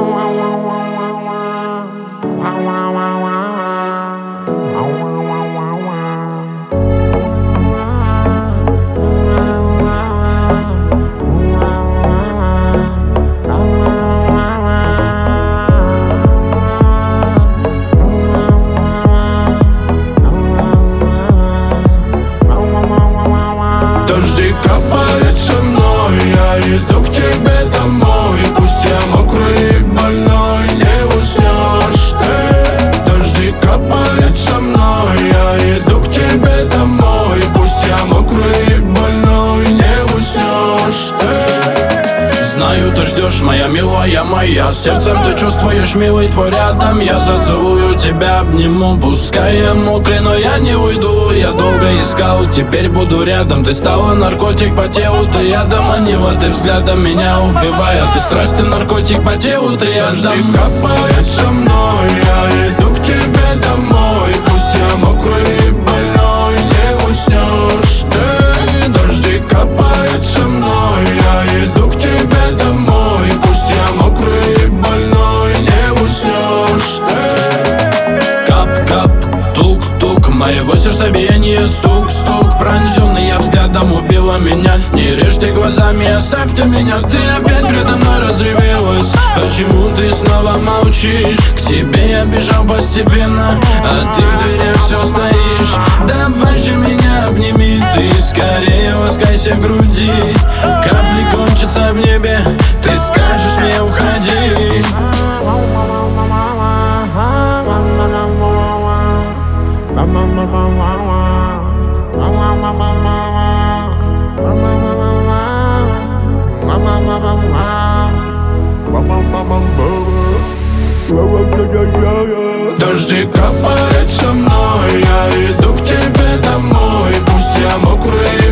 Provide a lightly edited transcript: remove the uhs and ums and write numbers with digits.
Дожди капает со мной, я иду к тебе домой. Пусть я мокрый и больной, не уснешь ты. Дожди капает со мной, я иду к тебе домой. Пусть я мокрый и больной, не уснешь ты. Знаю, ты ждешь, моя милая моя. Сердцем ты чувствуешь, милый твой рядом. Я зацелую тебя, обниму. Пускай я мокрый, но я не уйду. Я долго искал, теперь буду рядом. Ты стала наркотик по телу, ты ядом. Манила ты взглядом, меня убивая. Ты страсть, ты наркотик по телу, ты ядом. Дожди капает со мной, я иду к тебе домой. Пусть я мокрый и больной, не уснешь ты. Дожди капает со мной, я иду к тебе домой. Пусть я мокрый и больной, не уснешь ты. Кап-кап, тук-тук, моего сердца биение, стук-стук. Пронзенный я взглядом убила меня. Не режь ты глазами, оставь ты меня. Ты опять передо мной разревелась. Почему ты снова молчишь? К тебе я бежал постепенно, а ты в дверях все стоишь. Давай же меня обними, ты скорее ласкайся в груди. Капли кончатся в небе, ты скажешь мне уходи. Дожди капает со мной, я иду к тебе домой. Пусть я мокрый